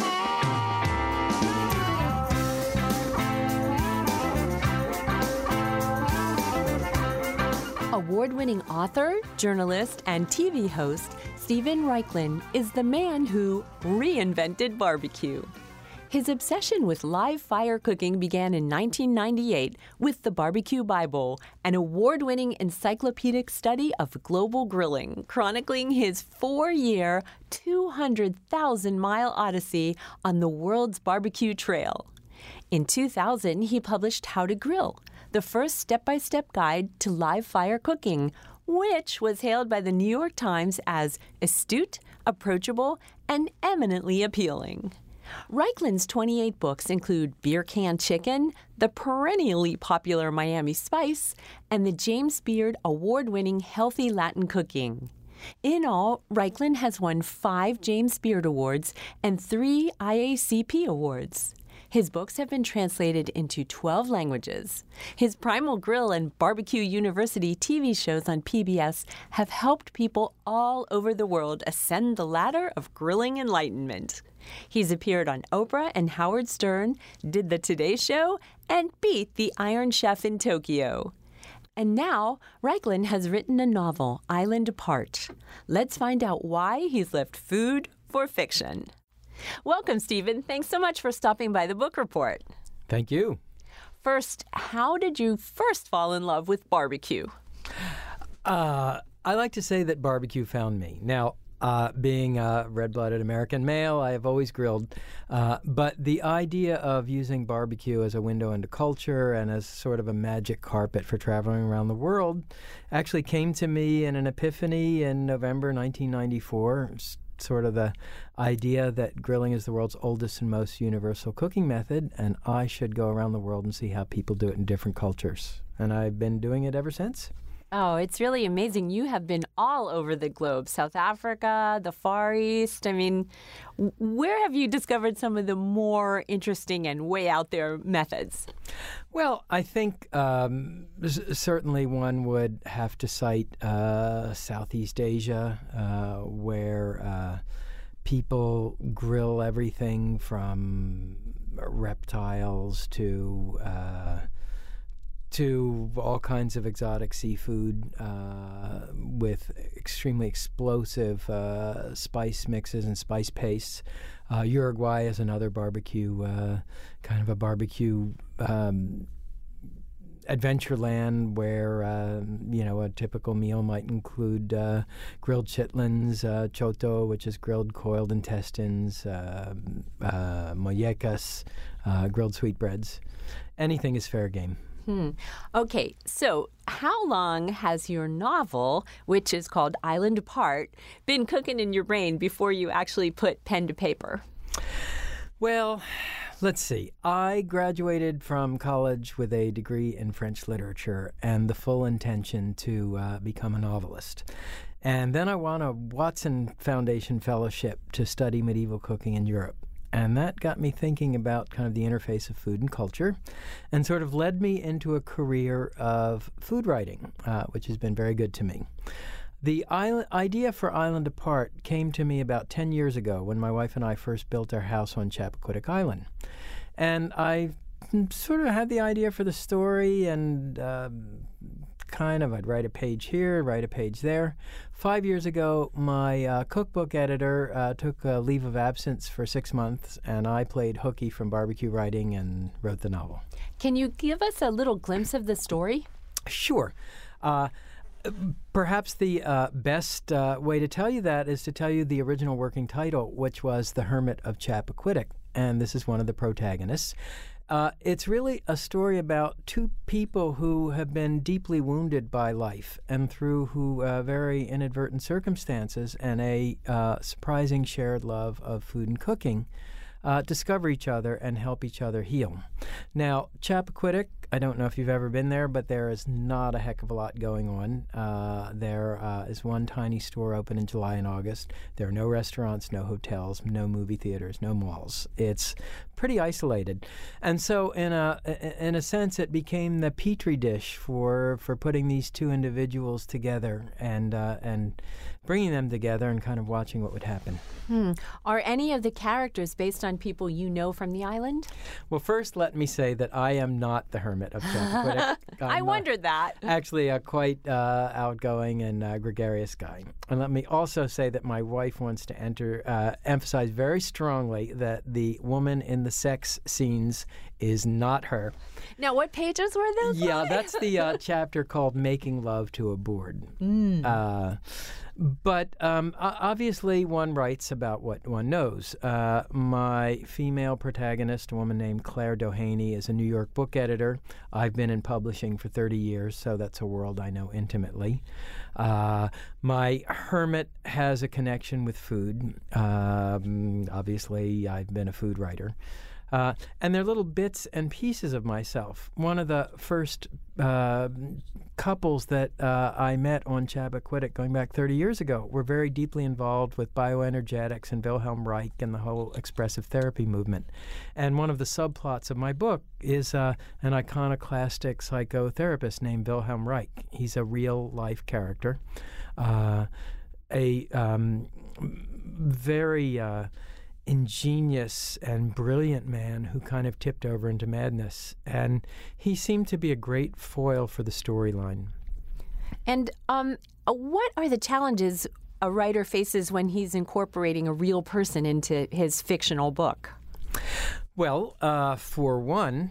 Award-winning author, journalist, and T V host Steven Raichlen is the man who reinvented barbecue. His obsession with live fire cooking began in nineteen ninety-eight with The Barbecue Bible, an award-winning encyclopedic study of global grilling, chronicling his four-year, two hundred thousand mile odyssey on the world's barbecue trail. In two thousand, he published How to Grill, the first step-by-step guide to live fire cooking, which was hailed by the New York Times as astute, approachable, and eminently appealing. Reichlen's twenty-eight books include Beer Can Chicken, the perennially popular Miami Spice, and the James Beard award-winning Healthy Latin Cooking. In all, Reichlen has won five James Beard Awards and three I A C P Awards. His books have been translated into twelve languages. His Primal Grill and Barbecue University T V shows on P B S have helped people all over the world ascend the ladder of grilling enlightenment. He's appeared on Oprah and Howard Stern, did the Today Show, and beat the Iron Chef in Tokyo. And now, Reichlen has written a novel, Island Apart. Let's find out why he's left food for fiction. Welcome, Steven. Thanks so much for stopping by the Book Report. Thank you. First, how did you first fall in love with barbecue? Uh, I like to say that barbecue found me. Now, Uh, being a red-blooded American male, I have always grilled. Uh, but the idea of using barbecue as a window into culture and as sort of a magic carpet for traveling around the world actually came to me in an epiphany in November nineteen ninety-four. It's sort of the idea that grilling is the world's oldest and most universal cooking method, and I should go around the world and see how people do it in different cultures. And I've been doing it ever since. Oh, it's really amazing. You have been all over the globe, South Africa, the Far East. I mean, where have you discovered some of the more interesting and way out there methods? Well, I think um, certainly one would have to cite uh, Southeast Asia, uh, where uh, people grill everything from reptiles to uh, to all kinds of exotic seafood uh, with extremely explosive uh, spice mixes and spice pastes. Uh, Uruguay is another barbecue, uh, kind of a barbecue um, adventure land where, uh, you know, a typical meal might include uh, grilled chitlins, uh, choto, which is grilled coiled intestines, uh, uh, mollecas, uh, grilled sweetbreads. Anything is fair game. Hmm. Okay, so how long has your novel, which is called Island Apart, been cooking in your brain before you actually put pen to paper? Well, let's see. I graduated from college with a degree in French literature and the full intention to uh, become a novelist. And then I won a Watson Foundation Fellowship to study medieval cooking in Europe. And that got me thinking about kind of the interface of food and culture and sort of led me into a career of food writing, uh, which has been very good to me. The island, idea for Island Apart came to me about ten years ago when my wife and I first built our house on Chappaquiddick Island. And I sort of had the idea for the story, and um, kind of I'd write a page here, write a page there. Five years ago, my uh, cookbook editor uh, took a leave of absence for six months, and I played hooky from barbecue writing and wrote the novel. Can you give us a little glimpse of the story? Sure. Uh, perhaps the uh, best uh, way to tell you that is to tell you the original working title, which was The Hermit of Chappaquiddick, and this is one of the protagonists. Uh, it's really a story about two people who have been deeply wounded by life and through who uh, very inadvertent circumstances and a uh, surprising shared love of food and cooking uh, discover each other and help each other heal. Now, Chappaquiddick, I don't know if you've ever been there, but there is not a heck of a lot going on. Uh, there uh, is one tiny store open in July and August. There are no restaurants, no hotels, no movie theaters, no malls. It's pretty isolated. And so in a in a sense, it became the petri dish for, for putting these two individuals together and uh, and bringing them together and kind of watching what would happen. Hmm. Are any of the characters based on people you know from the island? Well, first, let me say that I am not the hermit of Chappaquiddick. I wondered that. Actually, a quite uh, outgoing and uh, gregarious guy. And let me also say that my wife wants to enter, uh, emphasize very strongly that the woman in the sex scenes is not her. Now, what pages were those? Yeah, on? that's the uh, chapter called Making Love to a Board. Mm. Uh, But um, obviously one writes about what one knows. Uh, my female protagonist, a woman named Claire Doheny, is a New York book editor. I've been in publishing for thirty years, so that's a world I know intimately. Uh, my hermit has a connection with food. Um, obviously, I've been a food writer. Uh, and they're little bits and pieces of myself. One of the first uh, couples that uh, I met on Chappaquiddick going back thirty years ago were very deeply involved with bioenergetics and Wilhelm Reich and the whole expressive therapy movement. And one of the subplots of my book is uh, an iconoclastic psychotherapist named Wilhelm Reich. He's a real-life character, uh, a um, very... Uh, ingenious and brilliant man who kind of tipped over into madness. And he seemed to be a great foil for the storyline. And um, what are the challenges a writer faces when he's incorporating a real person into his fictional book? Well, uh, for one,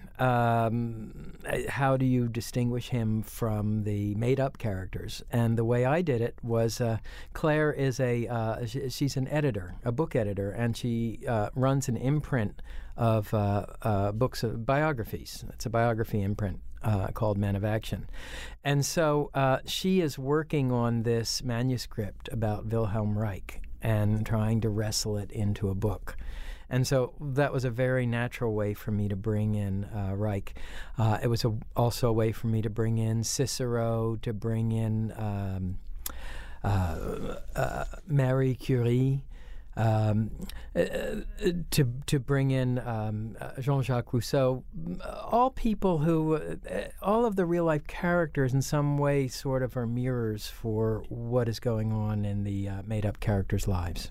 um, how do you distinguish him from the made-up characters? And the way I did it was uh, Claire is a uh, sh- she's an editor, a book editor, and she uh, runs an imprint of uh, uh, books of biographies. It's a biography imprint uh, called Men of Action. And so uh, she is working on this manuscript about Wilhelm Reich and trying to wrestle it into a book. And so that was a very natural way for me to bring in uh, Reich. Uh, it was a, also a way for me to bring in Cicero, to bring in um, uh, uh, Marie Curie, um, uh, to to bring in um, Jean-Jacques Rousseau, all people who, uh, all of the real-life characters in some way sort of are mirrors for what is going on in the uh, made-up characters' lives.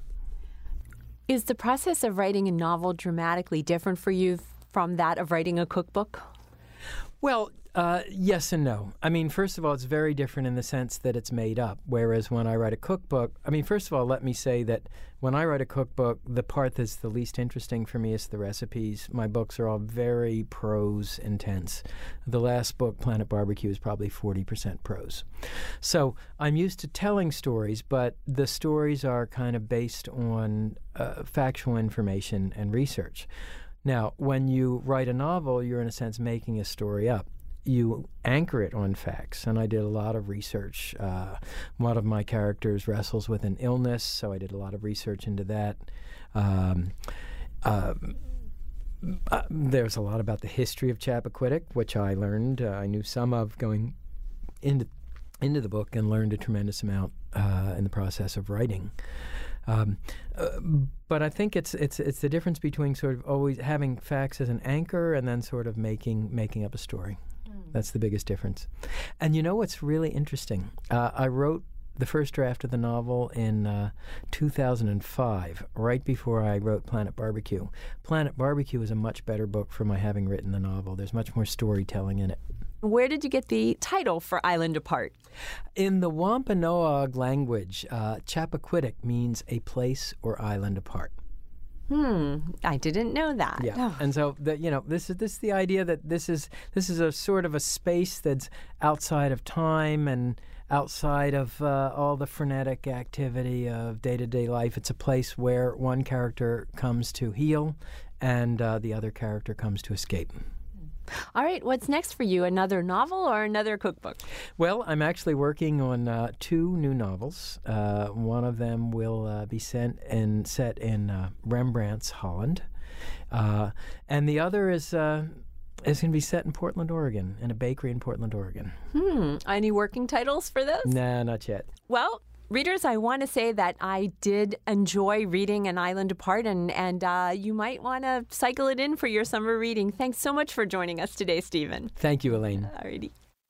Is the process of writing a novel dramatically different for you from that of writing a cookbook? Well, uh, yes and no. I mean, first of all, it's very different in the sense that it's made up, whereas when I write a cookbook, I mean, first of all, let me say that when I write a cookbook, the part that's the least interesting for me is the recipes. My books are all very prose intense. The last book, Planet Barbecue, is probably forty percent prose. So I'm used to telling stories, but the stories are kind of based on uh, factual information and research. Now, when you write a novel, you're in a sense making a story up. You anchor it on facts, and I did a lot of research. Uh, one of my characters wrestles with an illness, so I did a lot of research into that. Um, uh, uh, there's a lot about the history of Chappaquiddick, which I learned. Uh, I knew some of going into into the book and learned a tremendous amount uh, in the process of writing. Um, uh, but I think it's it's it's the difference between sort of always having facts as an anchor and then sort of making making up a story. Mm. That's the biggest difference. And you know what's really interesting? Uh, I wrote the first draft of the novel in uh, two thousand five, right before I wrote Planet Barbecue. Planet Barbecue is a much better book for my having written the novel. There's much more storytelling in it. Where did you get the title for Island Apart? In the Wampanoag language, uh, Chappaquiddick means a place or island apart. Hmm, I didn't know that. Yeah, Oh. and so the, you know, this is this is the idea that this is this is a sort of a space that's outside of time and outside of uh, all the frenetic activity of day-to-day life. It's a place where one character comes to heal, and uh, the other character comes to escape. All right, what's next for you? Another novel or another cookbook? Well, I'm actually working on uh, two new novels. Uh, one of them will uh, be sent and set in uh, Rembrandt's Holland, uh, and the other is uh, is going to be set in Portland, Oregon, in a bakery in Portland, Oregon. Hmm, any working titles for those? Nah, not yet. Well, readers, I want to say that I did enjoy reading An Island Apart, and, and uh, you might want to cycle it in for your summer reading. Thanks so much for joining us today, Stephen. Thank you, Elaine. All righty.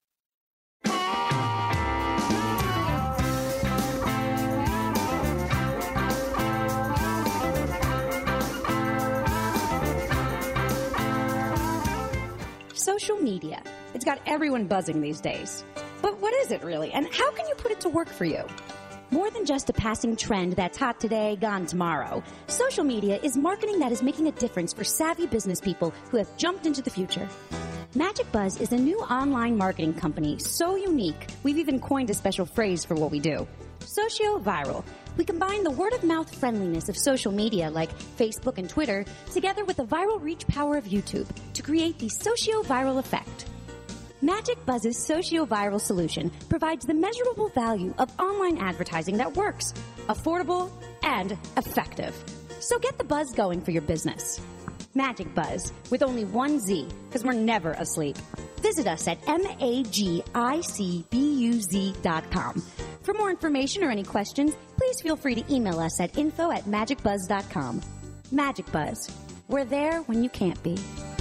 Social media. It's got everyone buzzing these days. But what is it really, and how can you put it to work for you? More than just a passing trend that's hot today, gone tomorrow, social media is marketing that is making a difference for savvy business people who have jumped into the future. Magic Buzz is a new online marketing company so unique, we've even coined a special phrase for what we do. Socio-viral. We combine the word-of-mouth friendliness of social media like Facebook and Twitter together with the viral reach power of YouTube to create the socio-viral effect. Magic Buzz's socio-viral solution provides the measurable value of online advertising that works, affordable, and effective. So get the buzz going for your business. Magic Buzz, with only one Z, because we're never asleep. Visit us at M A G I C B U Z dot com. For more information or any questions, please feel free to email us at info at magic buzz dot com. Magic Buzz. We're there when you can't be.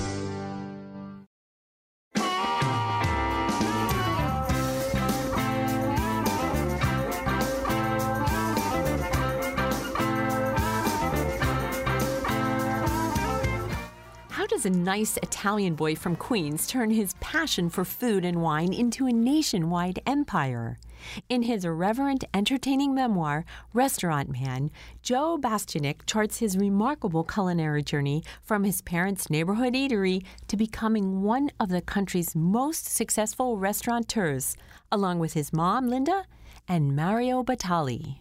How does a nice Italian boy from Queens turn his passion for food and wine into a nationwide empire? In his irreverent, entertaining memoir, Restaurant Man, Joe Bastianic charts his remarkable culinary journey from his parents' neighborhood eatery to becoming one of the country's most successful restaurateurs, along with his mom, Linda, and Mario Batali.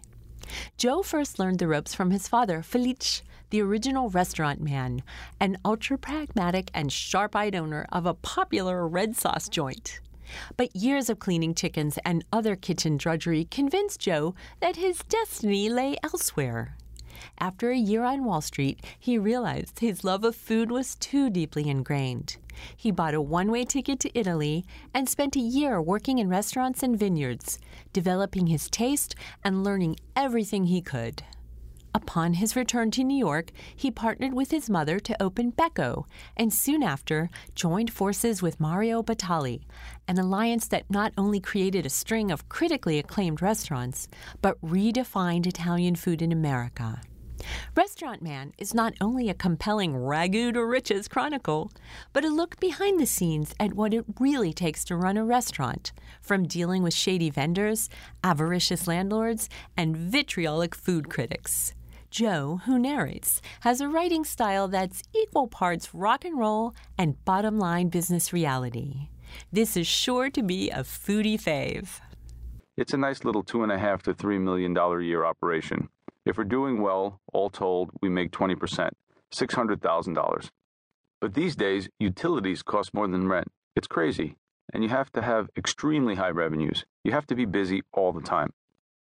Joe first learned the ropes from his father, Felice, the original restaurant man, an ultra-pragmatic and sharp-eyed owner of a popular red sauce joint. But years of cleaning chickens and other kitchen drudgery convinced Joe that his destiny lay elsewhere. After a year on Wall Street, he realized his love of food was too deeply ingrained. He bought a one-way ticket to Italy and spent a year working in restaurants and vineyards, developing his taste and learning everything he could. Upon his return to New York, he partnered with his mother to open Becco, and soon after joined forces with Mario Batali, an alliance that not only created a string of critically acclaimed restaurants, but redefined Italian food in America. Restaurant Man is not only a compelling ragu to riches chronicle, but a look behind the scenes at what it really takes to run a restaurant, from dealing with shady vendors, avaricious landlords, and vitriolic food critics. Joe, who narrates, has a writing style that's equal parts rock and roll and bottom-line business reality. This is sure to be a foodie fave. It's a nice little two and a half to three million dollar a year operation. If we're doing well, all told, we make twenty percent, six hundred thousand dollars. But these days, utilities cost more than rent. It's crazy. And you have to have extremely high revenues. You have to be busy all the time.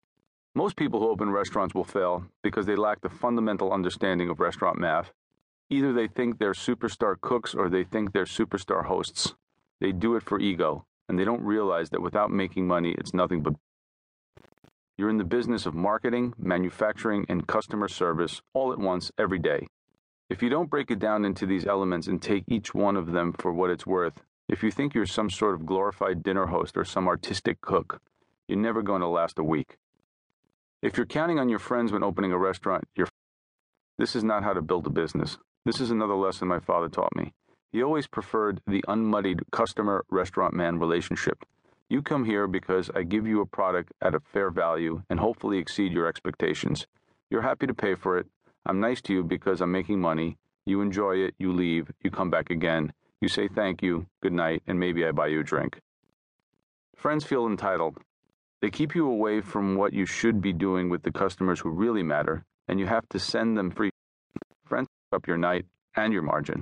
Most people who open restaurants will fail because they lack the fundamental understanding of restaurant math. Either they think they're superstar cooks or they think they're superstar hosts. They do it for ego, and they don't realize that without making money, it's nothing but... You're in the business of marketing, manufacturing, and customer service all at once every day. If you don't break it down into these elements and take each one of them for what it's worth, if you think you're some sort of glorified dinner host or some artistic cook, you're never going to last a week. If you're counting on your friends when opening a restaurant, you're f- This is not how to build a business. This is another lesson my father taught me. He always preferred the unmuddied customer-restaurant-man relationship. You come here because I give you a product at a fair value and hopefully exceed your expectations. You're happy to pay for it. I'm nice to you because I'm making money. You enjoy it, you leave, you come back again. You say thank you, good night, and maybe I buy you a drink. Friends feel entitled. They keep you away from what you should be doing with the customers who really matter, and you have to send them free. Friends up your night and your margin.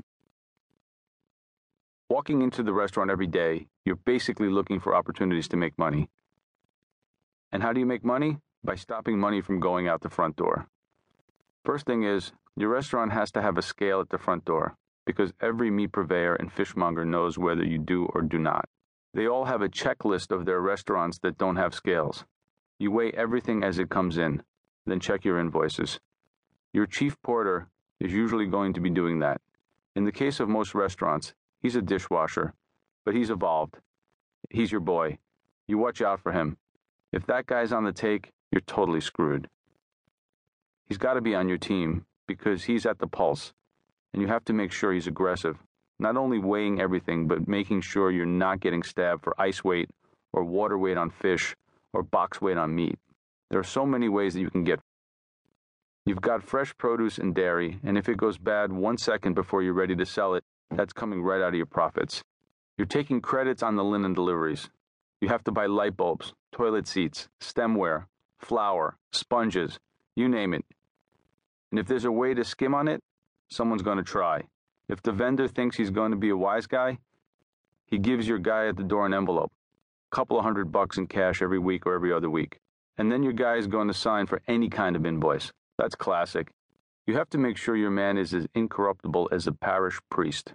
Walking into the restaurant every day, you're basically looking for opportunities to make money. And how do you make money? By stopping money from going out the front door. First thing is, your restaurant has to have a scale at the front door, because every meat purveyor and fishmonger knows whether you do or do not. They all have a checklist of their restaurants that don't have scales. You weigh everything as it comes in, then check your invoices. Your chief porter is usually going to be doing that. In the case of most restaurants, he's a dishwasher, but he's evolved. He's your boy. You watch out for him. If that guy's on the take, you're totally screwed. He's got to be on your team because he's at the pulse, and you have to make sure he's aggressive, not only weighing everything, but making sure you're not getting stabbed for ice weight or water weight on fish or box weight on meat. There are so many ways that you can get. You've got fresh produce and dairy, and if it goes bad one second before you're ready to sell it, that's coming right out of your profits. You're taking credits on the linen deliveries. You have to buy light bulbs, toilet seats, stemware, flour, sponges, you name it. And if there's a way to skim on it, someone's going to try. If the vendor thinks he's going to be a wise guy, he gives your guy at the door an envelope, a couple of hundred bucks in cash every week or every other week. And then your guy is going to sign for any kind of invoice. That's classic. You have to make sure your man is as incorruptible as a parish priest.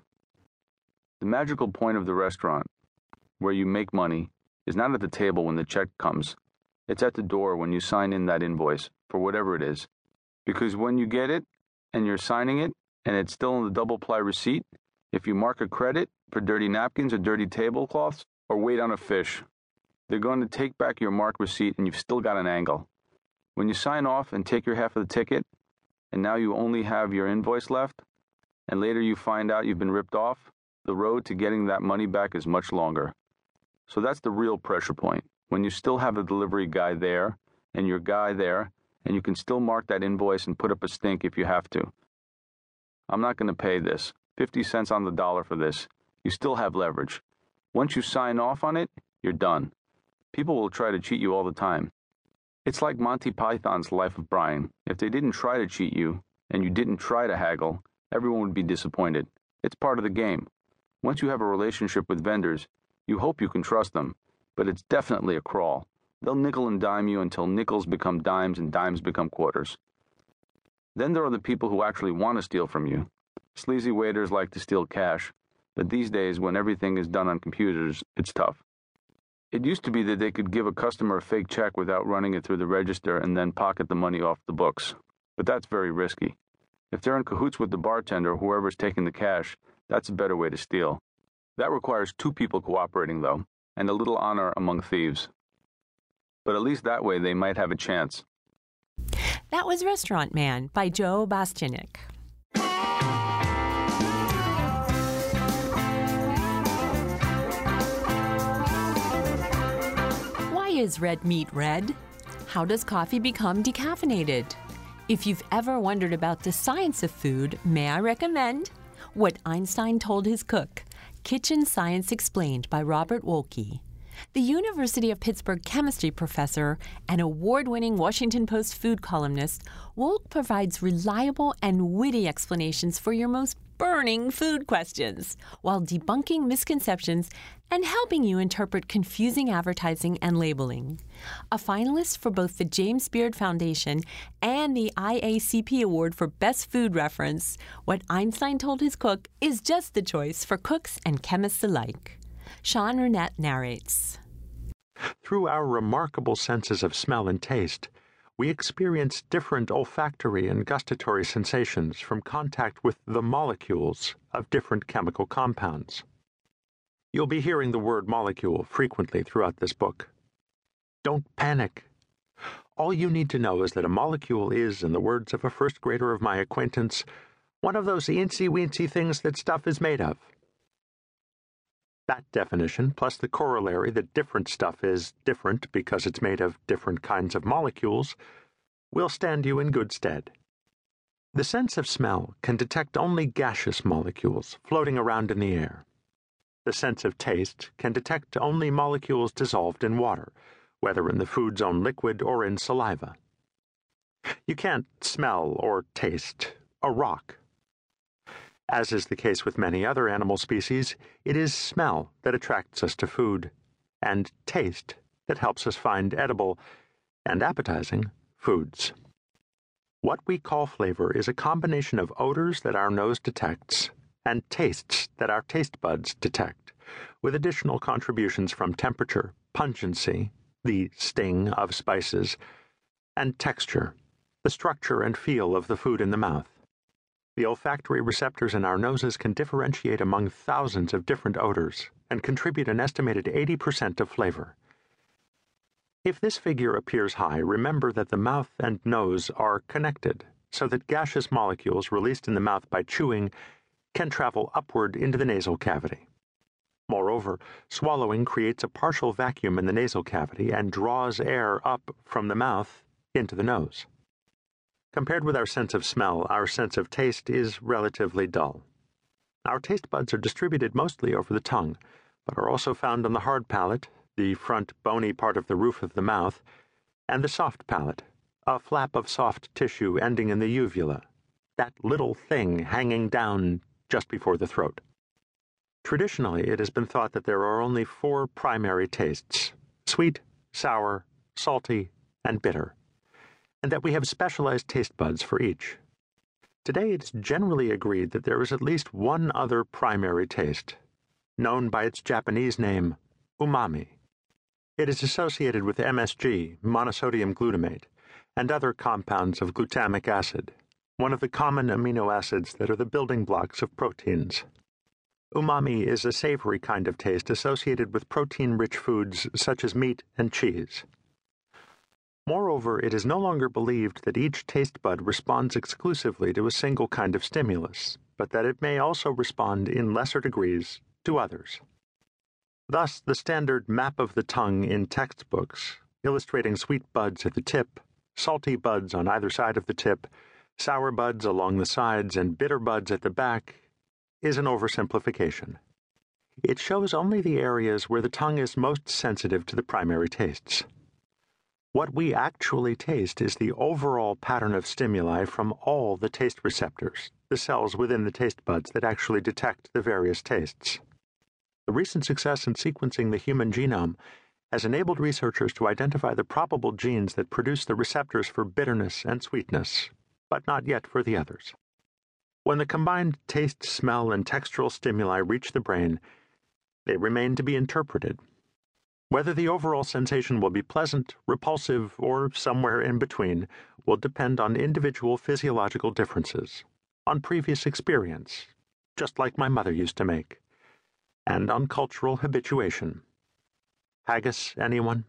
The magical point of the restaurant, where you make money, is not at the table when the check comes. It's at the door when you sign in that invoice, for whatever it is. Because when you get it, and you're signing it, and it's still in the double-ply receipt, if you mark a credit for dirty napkins or dirty tablecloths, or weight on a fish, they're going to take back your marked receipt and you've still got an angle. When you sign off and take your half of the ticket, and now you only have your invoice left, and later you find out you've been ripped off, the road to getting that money back is much longer. So that's the real pressure point, when you still have a delivery guy there, and your guy there, and you can still mark that invoice and put up a stink if you have to. I'm not going to pay this. fifty cents on the dollar for this. You still have leverage. Once you sign off on it, you're done. People will try to cheat you all the time. It's like Monty Python's Life of Brian. If they didn't try to cheat you, and you didn't try to haggle, everyone would be disappointed. It's part of the game. Once you have a relationship with vendors, you hope you can trust them, but it's definitely a crawl. They'll nickel and dime you until nickels become dimes and dimes become quarters. Then there are the people who actually want to steal from you. Sleazy waiters like to steal cash, but these days, when everything is done on computers, it's tough. It used to be that they could give a customer a fake check without running it through the register and then pocket the money off the books. But that's very risky. If they're in cahoots with the bartender or whoever's taking the cash, that's a better way to steal. That requires two people cooperating, though, and a little honor among thieves. But at least that way they might have a chance. That was Restaurant Man by Joe Bastianic. Why is red meat red? How does coffee become decaffeinated? If you've ever wondered about the science of food, may I recommend What Einstein Told His Cook, Kitchen Science Explained by Robert Wolke. The University of Pittsburgh chemistry professor and award-winning Washington Post food columnist, Wolke provides reliable and witty explanations for your most burning food questions, while debunking misconceptions and helping you interpret confusing advertising and labeling. A finalist for both the James Beard Foundation and the I A C P Award for Best Food Reference, What Einstein Told His Cook is just the choice for cooks and chemists alike. Sean Rennett narrates. Through our remarkable senses of smell and taste, we experience different olfactory and gustatory sensations from contact with the molecules of different chemical compounds. You'll be hearing the word molecule frequently throughout this book. Don't panic. All you need to know is that a molecule is, in the words of a first grader of my acquaintance, one of those eensy-weensy things that stuff is made of. That definition, plus the corollary that different stuff is different because it's made of different kinds of molecules, will stand you in good stead. The sense of smell can detect only gaseous molecules floating around in the air. The sense of taste can detect only molecules dissolved in water, whether in the food's own liquid or in saliva. You can't smell or taste a rock. As is the case with many other animal species, it is smell that attracts us to food, and taste that helps us find edible and appetizing foods. What we call flavor is a combination of odors that our nose detects and tastes that our taste buds detect, with additional contributions from temperature, pungency, the sting of spices, and texture, the structure and feel of the food in the mouth. The olfactory receptors in our noses can differentiate among thousands of different odors and contribute an estimated eighty percent of flavor. If this figure appears high, remember that the mouth and nose are connected, so that gaseous molecules released in the mouth by chewing can travel upward into the nasal cavity. Moreover, swallowing creates a partial vacuum in the nasal cavity and draws air up from the mouth into the nose. Compared with our sense of smell, our sense of taste is relatively dull. Our taste buds are distributed mostly over the tongue, but are also found on the hard palate, the front bony part of the roof of the mouth, and the soft palate, a flap of soft tissue ending in the uvula, that little thing hanging down just before the throat. Traditionally, it has been thought that there are only four primary tastes: sweet, sour, salty, and bitter, and that we have specialized taste buds for each. Today, it is generally agreed that there is at least one other primary taste, known by its Japanese name, umami. It is associated with M S G, monosodium glutamate, and other compounds of glutamic acid, one of the common amino acids that are the building blocks of proteins. Umami is a savory kind of taste associated with protein-rich foods such as meat and cheese. Moreover, it is no longer believed that each taste bud responds exclusively to a single kind of stimulus, but that it may also respond in lesser degrees to others. Thus, the standard map of the tongue in textbooks, illustrating sweet buds at the tip, salty buds on either side of the tip, sour buds along the sides, and bitter buds at the back, is an oversimplification. It shows only the areas where the tongue is most sensitive to the primary tastes. What we actually taste is the overall pattern of stimuli from all the taste receptors, the cells within the taste buds that actually detect the various tastes. The recent success in sequencing the human genome has enabled researchers to identify the probable genes that produce the receptors for bitterness and sweetness, but not yet for the others. When the combined taste, smell, and textural stimuli reach the brain, they remain to be interpreted. Whether the overall sensation will be pleasant, repulsive, or somewhere in between will depend on individual physiological differences, on previous experience, just like my mother used to make, and on cultural habituation. Haggis, anyone?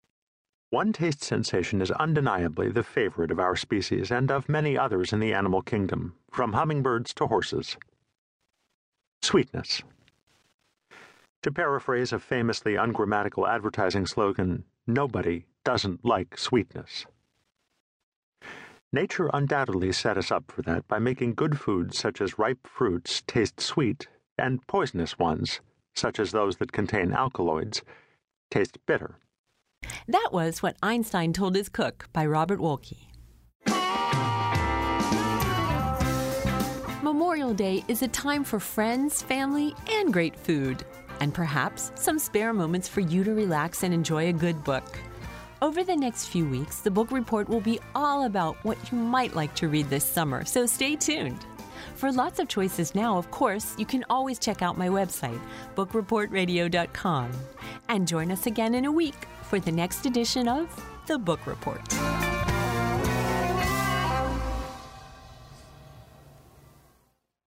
One taste sensation is undeniably the favorite of our species and of many others in the animal kingdom, from hummingbirds to horses. Sweetness. To paraphrase a famously ungrammatical advertising slogan, nobody doesn't like sweetness. Nature undoubtedly set us up for that by making good foods such as ripe fruits taste sweet, and poisonous ones, such as those that contain alkaloids, taste bitter. That was What Einstein Told His Cook by Robert Wolke. Memorial Day is a time for friends, family, and great food, and perhaps some spare moments for you to relax and enjoy a good book. Over the next few weeks, the Book Report will be all about what you might like to read this summer, so stay tuned. For lots of choices now, of course, you can always check out my website, book report radio dot com. And join us again in a week for the next edition of The Book Report.